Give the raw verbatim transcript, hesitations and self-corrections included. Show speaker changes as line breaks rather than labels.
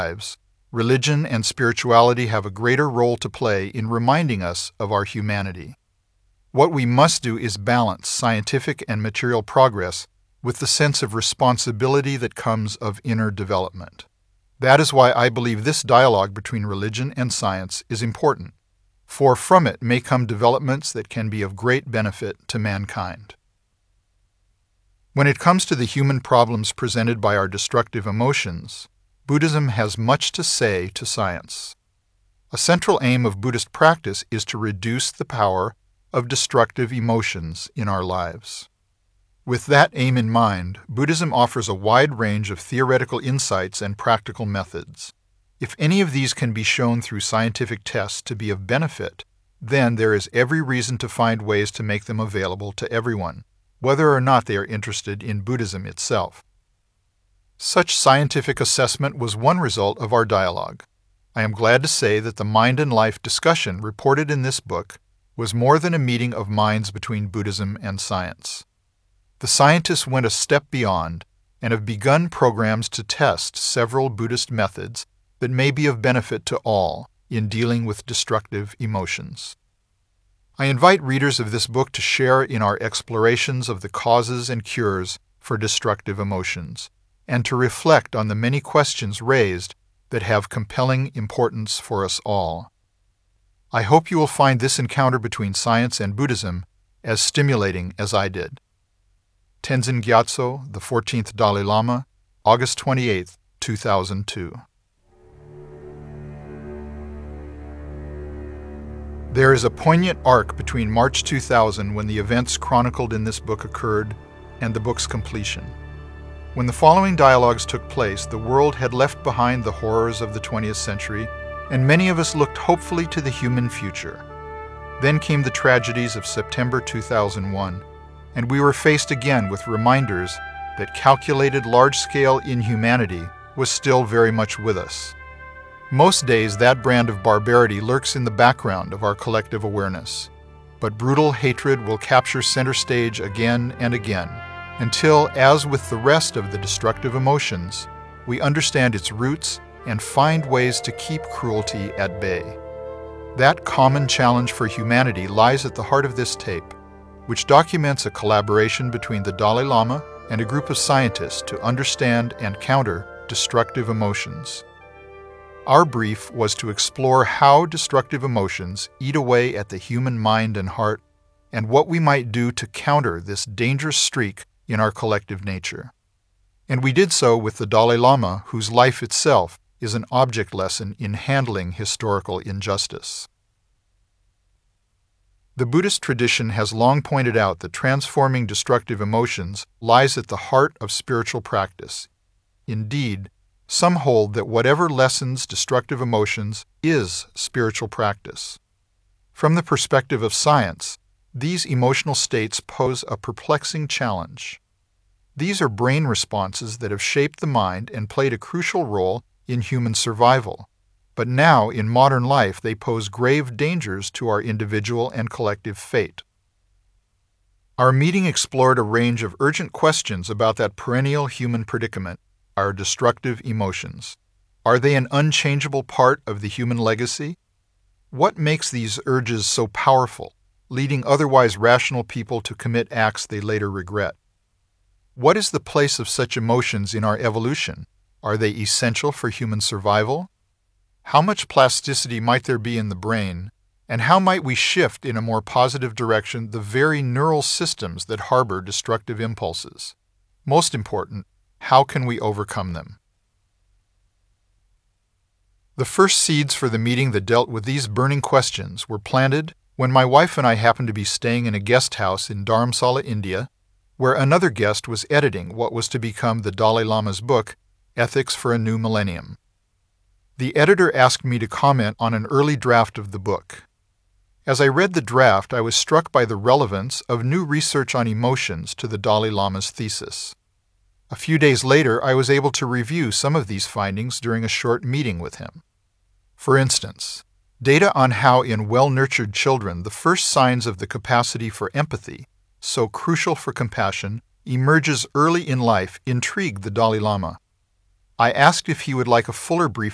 lives, religion and spirituality have a greater role to play in reminding us of our humanity. What we must do is balance scientific and material progress with the sense of responsibility that comes of inner development. That is why I believe this dialogue between religion and science is important, for from it may come developments that can be of great benefit to mankind. When it comes to the human problems presented by our destructive emotions, Buddhism has much to say to science. A central aim of Buddhist practice is to reduce the power of destructive emotions in our lives. With that aim in mind, Buddhism offers a wide range of theoretical insights and practical methods. If any of these can be shown through scientific tests to be of benefit, then there is every reason to find ways to make them available to everyone, whether or not they are interested in Buddhism itself. Such scientific assessment was one result of our dialogue. I am glad to say that the Mind and Life discussion reported in this book was more than a meeting of minds between Buddhism and science. The scientists went a step beyond and have begun programs to test several Buddhist methods that may be of benefit to all in dealing with destructive emotions. I invite readers of this book to share in our explorations of the causes and cures for destructive emotions, and to reflect on the many questions raised that have compelling importance for us all. I hope you will find this encounter between science and Buddhism as stimulating as I did. Tenzin Gyatso, the fourteenth Dalai Lama, August twenty-eighth, two thousand two. There is a poignant arc between March two thousand, when the events chronicled in this book occurred, and the book's completion. When the following dialogues took place, the world had left behind the horrors of the twentieth century, and many of us looked hopefully to the human future. Then came the tragedies of September two thousand one, and we were faced again with reminders that calculated large-scale inhumanity was still very much with us. Most days that brand of barbarity lurks in the background of our collective awareness, but brutal hatred will capture center stage again and again, until, as with the rest of the destructive emotions, we understand its roots and find ways to keep cruelty at bay. That common challenge for humanity lies at the heart of this tape, which documents a collaboration between the Dalai Lama and a group of scientists to understand and counter destructive emotions. Our brief was to explore how destructive emotions eat away at the human mind and heart, and what we might do to counter this dangerous streak in our collective nature. And we did so with the Dalai Lama, whose life itself is an object lesson in handling historical injustice. The Buddhist tradition has long pointed out that transforming destructive emotions lies at the heart of spiritual practice. Indeed, some hold that whatever lessens destructive emotions is spiritual practice. From the perspective of science, these emotional states pose a perplexing challenge. These are brain responses that have shaped the mind and played a crucial role in human survival, but now in modern life they pose grave dangers to our individual and collective fate. Our meeting explored a range of urgent questions about that perennial human predicament, our destructive emotions. Are they an unchangeable part of the human legacy? What makes these urges so powerful, leading otherwise rational people to commit acts they later regret? What is the place of such emotions in our evolution? Are they essential for human survival? How much plasticity might there be in the brain, and how might we shift in a more positive direction the very neural systems that harbor destructive impulses? Most important, how can we overcome them? The first seeds for the meeting that dealt with these burning questions were planted when my wife and I happened to be staying in a guest house in Dharamsala, India, where another guest was editing what was to become the Dalai Lama's book, Ethics for a New Millennium. The editor asked me to comment on an early draft of the book. As I read the draft, I was struck by the relevance of new research on emotions to the Dalai Lama's thesis. A few days later, I was able to review some of these findings during a short meeting with him. For instance, data on how in well-nurtured children the first signs of the capacity for empathy, so crucial for compassion, emerges early in life intrigued the Dalai Lama. I asked if he would like a fuller briefing